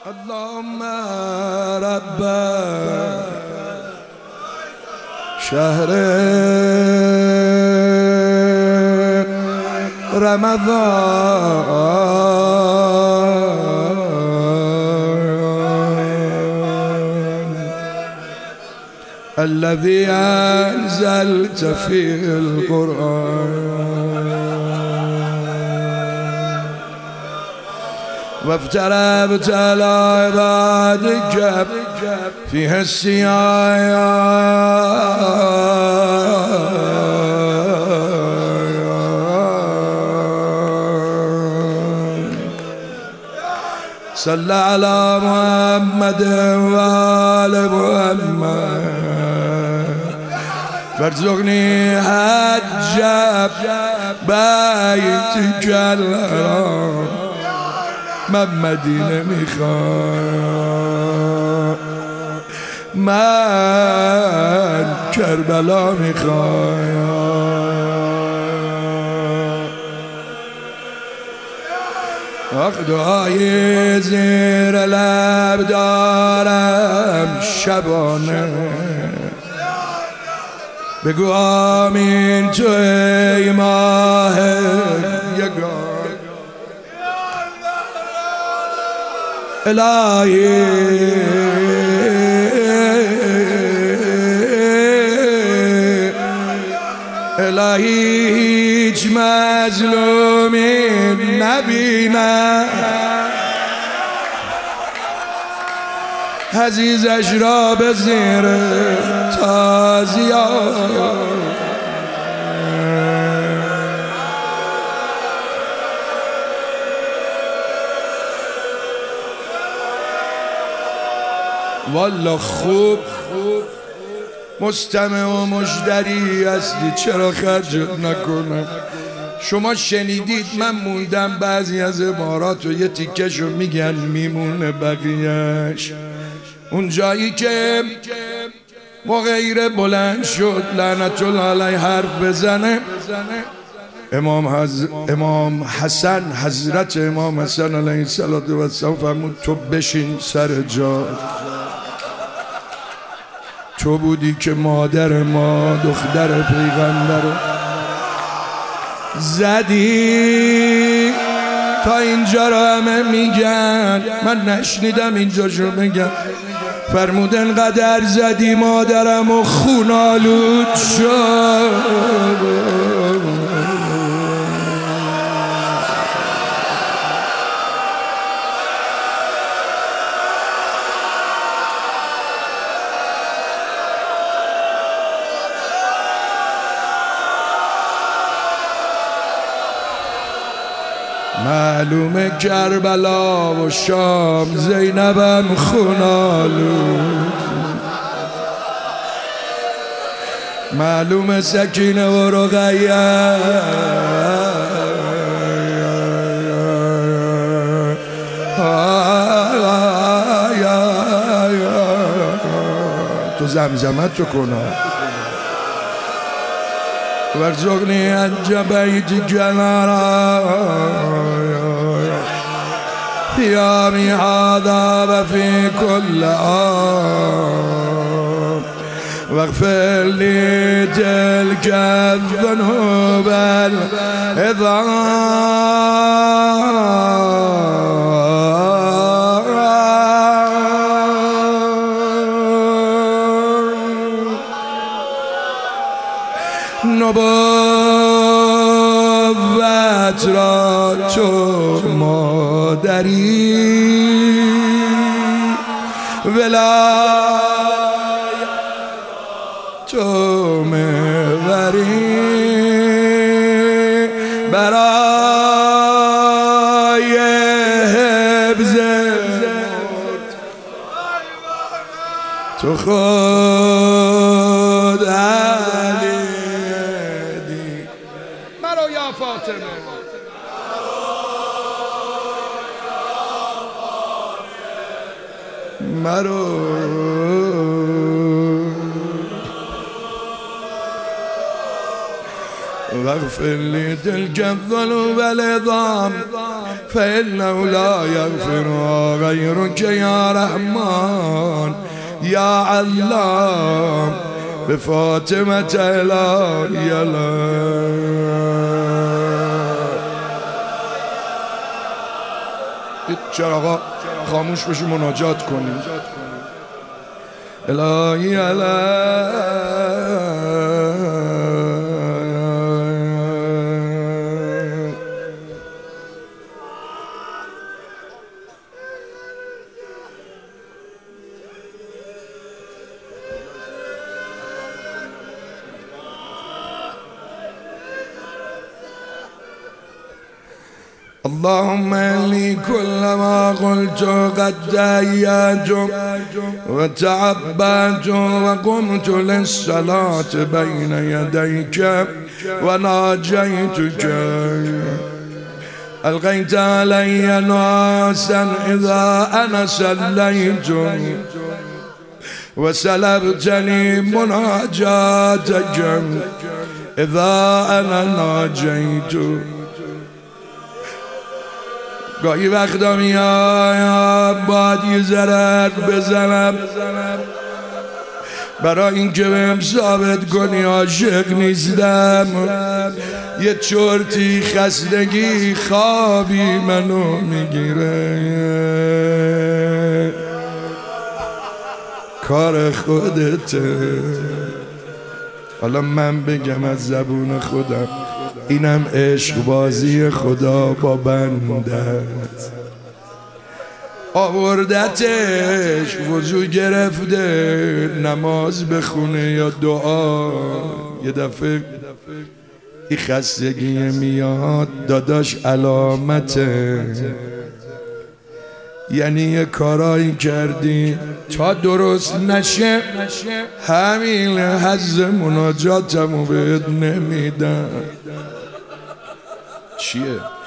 اللهم رب شهر رمضان الذي أنزلت فيه القرآن وافترضت على عبادك فيها الصيام صلى على محمد وآل محمد وارزقني حج بيتك الحرام من مدینه میخوام من کربلا میخوام آخ دعای زیر لب دارم شبانه بگو آمین تو ای ماه یگانه الهی الهی هیچ مظلومی نبینم عزیزش را به زیر تازیان والله خوب مستمع و مشتری هستی چرا خرجت نکنم. شما شنیدید من موندم بعضی از عبارات و یه تیکشو میگن میمونه بقیهش. اون جایی که مغیره بلند شد لعنت الله علیه حرف بزنه امام حسن حضرت امام حسن علیه السلام فرمود تو بشین سر جا. تو بودی که مادر ما دختر پیغمبر زدی تا اینجا رو همه میگن من نشنیدم اینجاشو میگن. فرمود انقدر زدی مادرم و خون آلود شد. معلومه کربلا و شام زینبم خونالود. معلومه سکینه و رقیه تو زمزمت رو کنه وارزقني حج بيتك الحرام في يومي هذا وفي كل عام واغفر لي تلك الذنوب نبوت را تو مادری ولایت تو محوری برای حفظ تو خود علی دی مرو یا فاطمه مرو واغفر لي تلك الذنوب والعظام فإنه لا يغفر غيرك يا رحمن يا علام بفاطمة لا چراغا خاموش بشی مناجات کنی. الهی اللهم إني كلما قلت قد دعيت وتعبدت وقمت للصلاة بين يديك وناجيتك ألقيت علي ناسا إذا أنا صليت وسلبتني مناجاتك إذا أنا ناجيت. گاهی وقتا میاد باید یه ذره بزنم برای اینکه بهم ثابت کنی عاشق نیستم. یه چرتی خستگی خوابی منو میگیره، کار خودته. حالا من بگم از زبون خودم، اینم عشق بازی خدا با بنده است. آوردتش وضو گرفته نماز بخونه یا دعا، یه دفعه این خستگی میاد داداش علامته، یعنی یه کارایی کردی تا درست نشه همین حظ مناجاتمو بهت نمیدم. چیه؟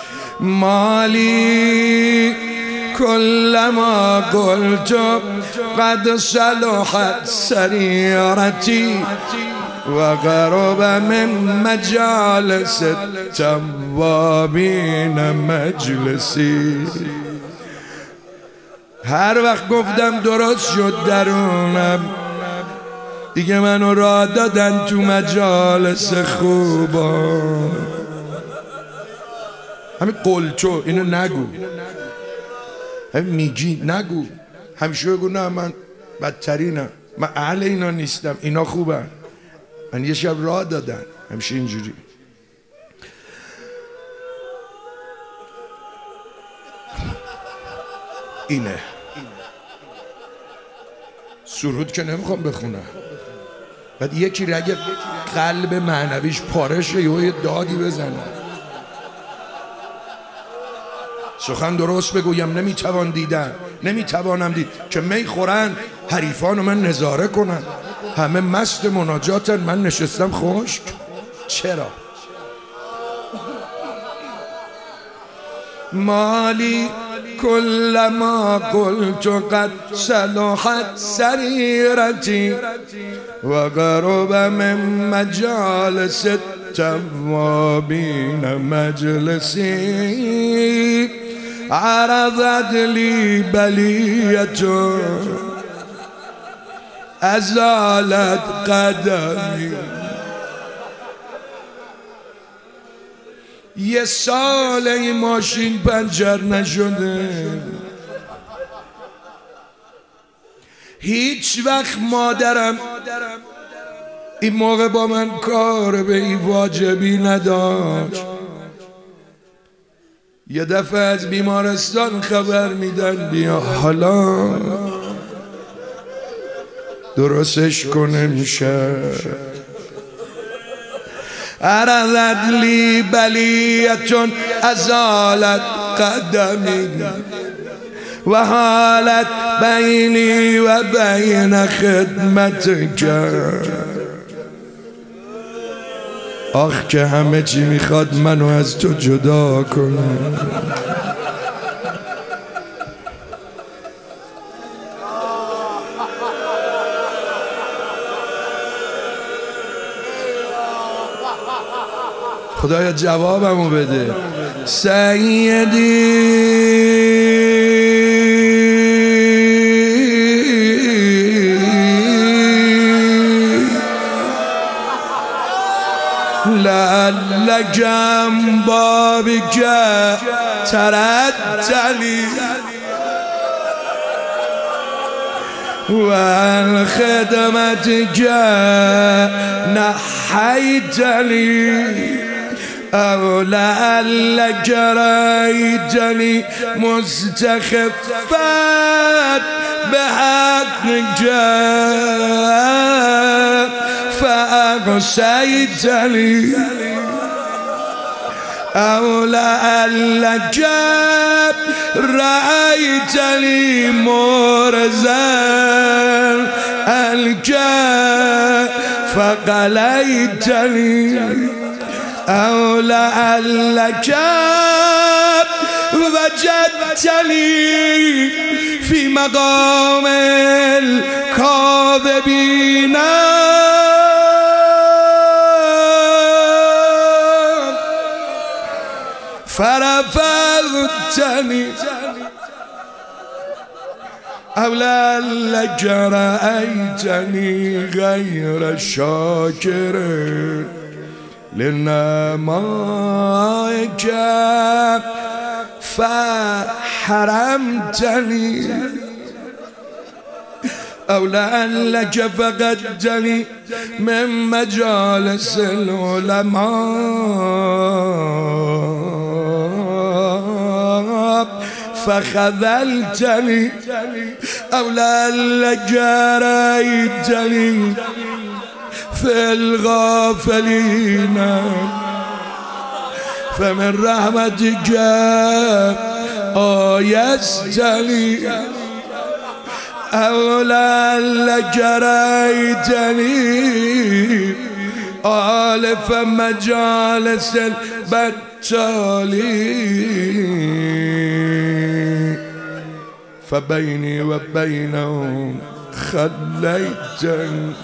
مالی كلما قلت قد صلحت سريرتي وقرب من مجالس التوابين مجلسي. هر وقت گفتم درست شد درونم، دیگه منو راه دادن تو مجالس خوبا. همین قلچو اینو نگو، همین میگی نگو، همیشه بگو نه من بدترینم، من اهل اینا نیستم، اینا خوبن، من یه شب راه دادن، همیشه اینجوری. اینه سرود که نمیخوام بخونم، بعد یکی رگ قلب معنویش پارشه یه دادی بزنه. سخن درست بگویم نمیتوان دیدن، نمیتوانم دید که می خورن حریفان من نظاره کنن، همه مست مناجاتن، من نشستم خشک. چرا؟ مالی كلما قلت قد صلحت سريرتي وقرب من مجالس التوابين مجلسي عرضت لي بلية أزالت قدمي. یه سال این ماشین پنچر نشده، هیچ وقت مادرم این موقع با من کار به این واجبی نداشت. یه دفعه از بیمارستان خبر میدن بیا حالا درستش کنه میشه. عرضت لی بلیة ازالت قدمی و حالت بینی و بین خدمتک. آخ که همه چی میخواد منو از تو جدا کنه. خدایا جوابمو بده. سيدي لعل جنب بابك تردني وعن خدمتك نحيتني أو لعل جريتني مستخفات بحقك فأغسيتني أو لعلك رأيتني مرزا الجاه فقليتني أو لعلك وجدتني في مقام الكاذبين فرفضتني أو لعلك رأيتني غير شاكر لنعمائك فحرمتني أو لعلك فقدتني من مجالس العلماء فخذلتني أو لعلك جريتني في الغافلين فمن رحمتك آيستني أو لعلك جريتني آلف مجالس البتالين فبيني وبينهم خليتني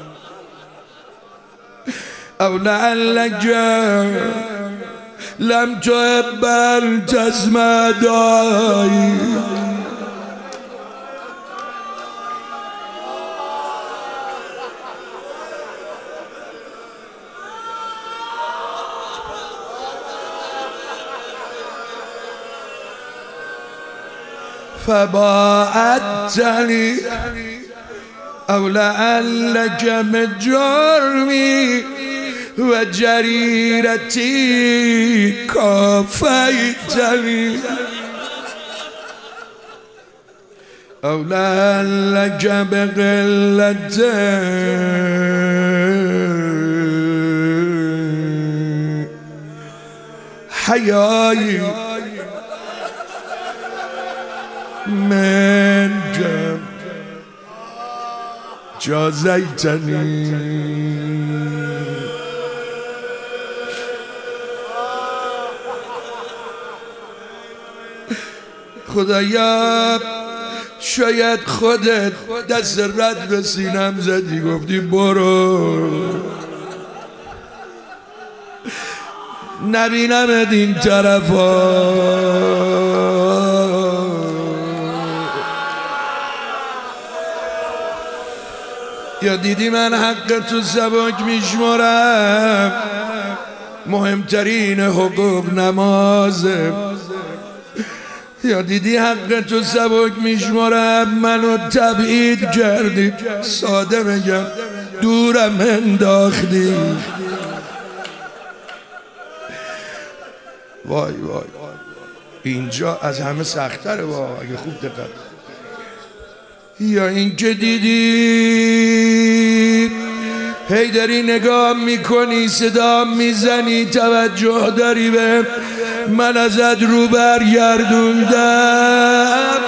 أو لعلك لم تحب أن تسمع دعائي فباعدتني أو لعلك من جرمي وجريرتي كافيتني أو لعلك بقلة حياي من جنب جازيتني خدایا شاید خودت دست رد به سینم زدی گفتی برو نبینمت این طرفا یا دیدی من حق تو سبک میشمارم مهمترین حقوق نمازه یا دیدی حق تو سبک میشمارم منو تبعید کردی ساده بگم دورم انداختی وای وای اینجا از همه سختره اگه خوب دقت یا این که دیدی هی داری نگاه میکنی صدا میزنی توجه داری به من ازت رو برگردوندم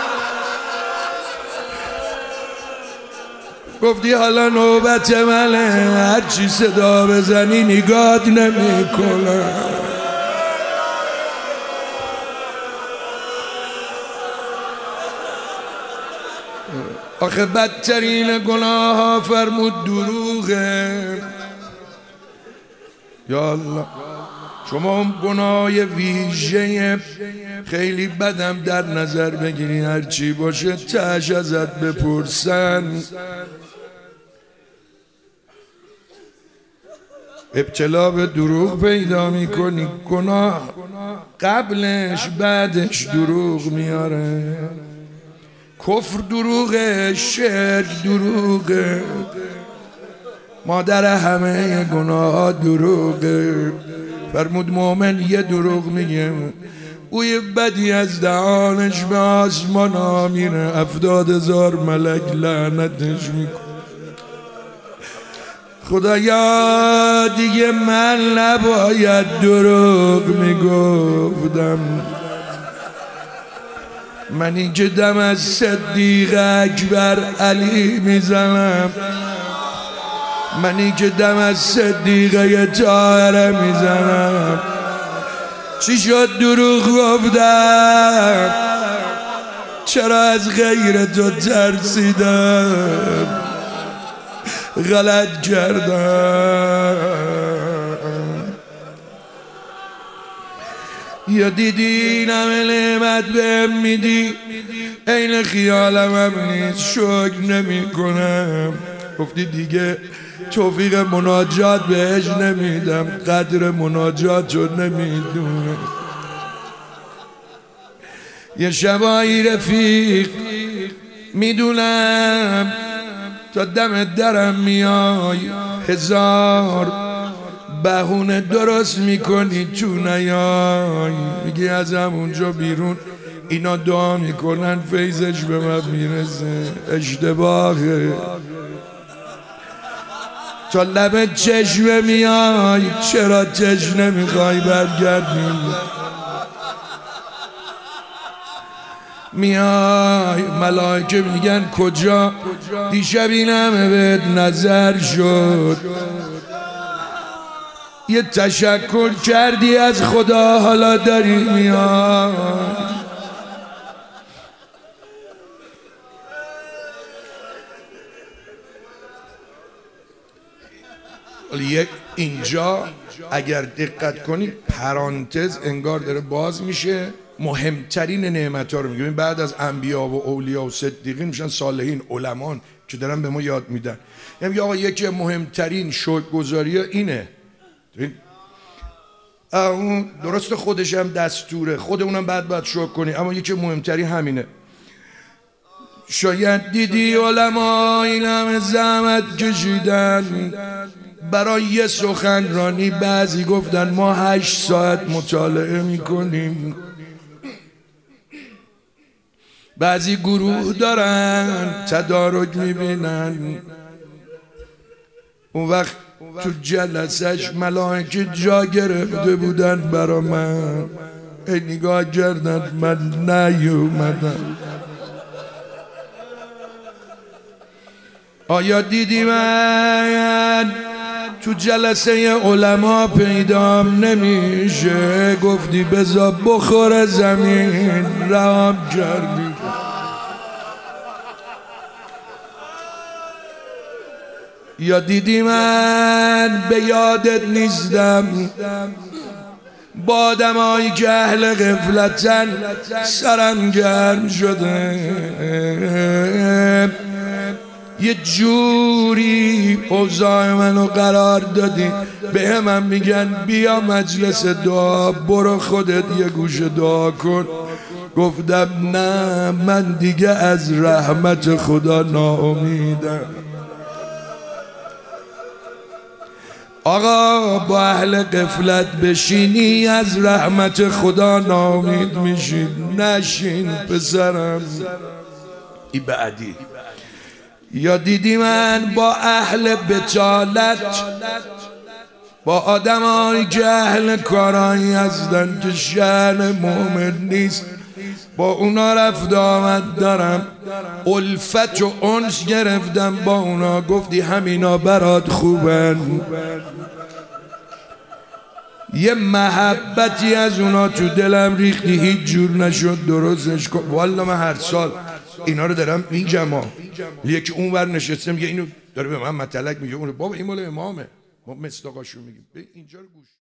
گفتی حالا نوبت منه هرچی صدا بزنی نگات نمیکنم آخه بدترین گناه ها فرمود دروغه یا الله شما اون گناه ویژه خیلی بدم در نظر بگیری، هرچی باشه تهش ازت بپرسن، ابتلا به دروغ پیدا میکنی. گناه قبلش بعدش دروغ میاره. کفر دروغه، شرک دروغه، مادر همه گناه دروغه. فرمود مومن یه دروغ میگه اوی بدی از دهانش به آسمان ها میره، 70,000 ملک لعنتش میکنه. خدایا دیگه من نباید دروغ میگفتم، منی که دم از صدیق اکبر علی میزنم، منی که دم از صدیقه طاهره میزنم. چی شد دروغ گفتم؟ چرا از غیر تو ترسیدم؟ غلط کردم. یا دیدی نمه نعمت بهم میدی، این خیالم هم نیست، شکر نمی کنم. گفتی دیگه توفیق مناجات بهش نمیدم، قدر مناجات رو نمیدونم. یه شبایی رفیق میدونم تا دم درم میای، 1000 بهونه درست میکنی تو نیای. میگی از همونجا بیرون اینا دعا میکنن فیضش به من میرسه. اشتباهه. تا لب چشمه میای، چرا تشنه میخوای برگردی؟ میای ملائکه میگن کجا؟ دیشب این همه بهت نظر شد، یه تشکر کردی از خدا، حالا داری میای. اینجا اگر دقت کنید پرانتز انگار داره باز میشه، مهمترین نعمت ها رو میگه. بعد از انبیا و اولیا و صدیقین میشن صالحین، علمان که دارن به ما یاد میدن. یعنی آقا یکی مهمترین شکرگزاری ها اینه. درست خودش هم دستوره، خودمونم باید شکر کنی، اما یکی مهمترین همینه. شاید دیدی علما این همه زحمت کشیدن برای یه سخنرانی، بعضی گفتن ما 8 ساعت مطالعه میکنیم، بعضی گروه دارن تدارک میبینن. اون وقت تو جلسش ملائکه جا گرفته بودن برا من، نگاه کردن من نیومدم. آیا دیدی من تو جلسه علما پیدام نمیشه؟ گفتی بذار بخور زمین، رام کردی. یا دیدی من به یادت نیستم با آدمایی که اهل غفلتن سرم گرم شده، یه جوری اوضاع منو قرار دادی، به هم میگن بیا مجلس دعا، برو خودت یه گوشه دعا کن. گفتم نه، من دیگه از رحمت خدا ناامیدم. آقا با اهل غفلت بشینی از رحمت خدا ناامید میشید. نشین پسرم. ای بعدی. یا دیدی من با اهل بتالت، با آدمایی که اهل کارایی هستن که شأن مومن نیست، با اونا رفت آمد دارم، الفت و انس گرفتم با اونا. گفتی همینا برات خوبن، یه محبتی از اونا تو دلم ریختی، هیچ جور نشد درستش کن. والا من هر سال اینا رو دارم میگم، یکی اون ور نشسته میگه اینو داره به من مطلق میگه، بابا این مال امامه، ما مصداقاشو میگیم. به اینجا رو گوش